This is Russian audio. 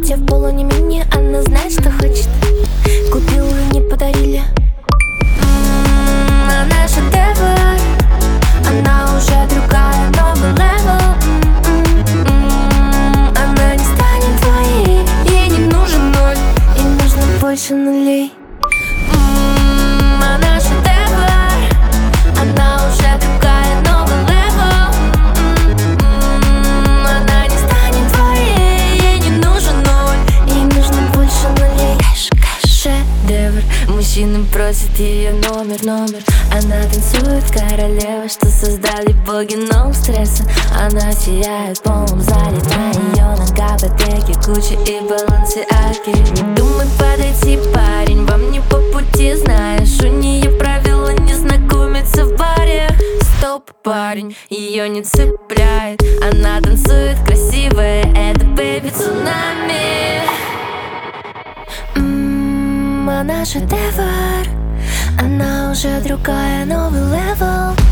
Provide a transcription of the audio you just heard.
платье в полунемени, она знает, что хочет. Купила, не подарили. Она шедевр, она уже другая, новый левел. Она не станет твоей, ей не нужен ноль, ей нужно больше нулей. Она шедевр, она уже другая, новый левел. Она не станет твоей, ей не нужен ноль, ей нужно больше нулей. Шедевр, мужчина просит ее номер. Она танцует, королева, что создали боги, но стресса. Она сияет в полном зале, на ее ногах ботеки, Гуччи и Баленсиаги. Не думай подойти, парень, вам не по пути, знаешь, у нее правила не знакомиться в баре. Стоп, парень, ее не цепляет, она танцует красивая, это бэби цунами. Она шедевр, она уже другая, новый левел.